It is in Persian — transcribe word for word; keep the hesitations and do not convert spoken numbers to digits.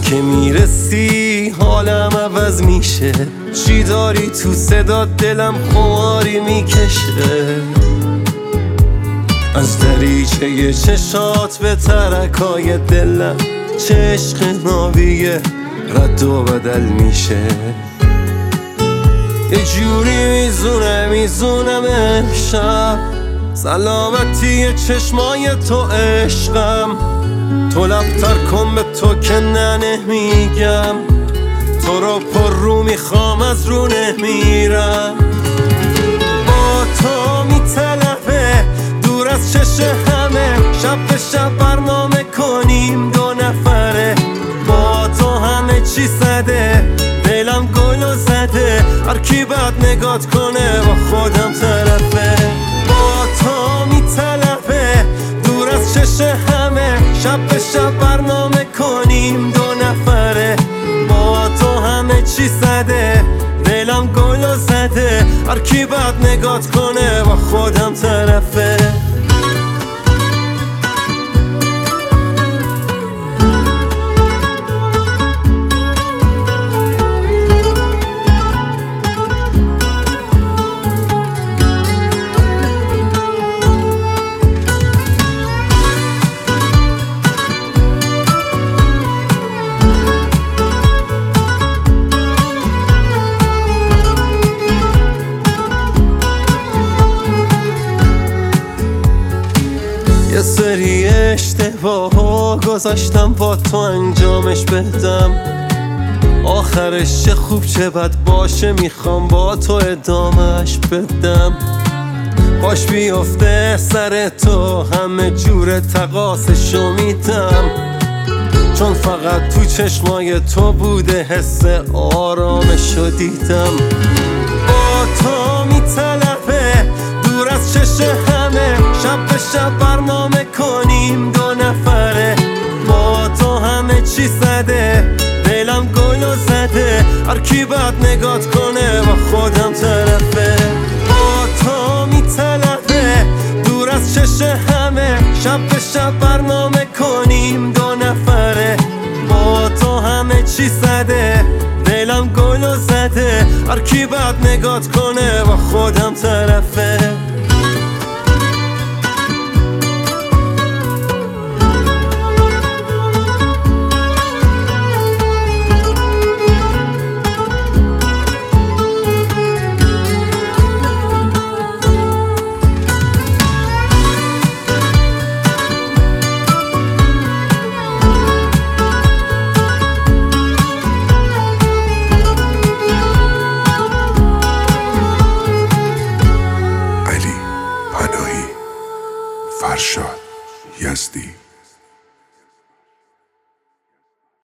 که میرسی حالم عوض میشه، چی داری تو صدا دلم خماری میکشه. از دریچه چشات به ترکای دلم چه عشق نابیه رد و بدل میشه. یه جوری میزونه میزونم امشب سلامتی چشمای تو عشقم. تو لبتر کن به تو که نه نمیگم، تو رو پر رو میخوام از رو نمیرم. با تو میطلبه دور از چش همه، شب به شب برنامه کنیم دو نفره. با تو همه چی زده دلم گلو زده، هر کی بد نگات کنه با خودم طرفه. با تو میطلبه دور از چش همه، شب به شب برنامه کنیم دو نفره. با تو همه چی زده دلم گلو زده، هر کی بد نگات کنه با خودم طرفه. یه سری اشتباه گذاشتم با تو انجامش بدم، آخرش چه خوب چه بد باشه میخوام با تو ادامش بدم. باش بیفته سر تو همه جور تقاسشو میدم، چون فقط تو چشمای تو بوده حس آرامشو دیدم. با تو میطلبه دور از چش همه، شب به شب برنامه کنیم دو نفره. با تو همه چی زده دلم گلو زده، هر کی بد نگات کنه با خودم طرفه. با تو میطلبه دور از چش همه، شب به شب برنامه کنیم دو نفره. با تو همه چی زده دلم گلو زده، هر کی بد نگات کنه با خودم طرفه. فرشاد یزدی.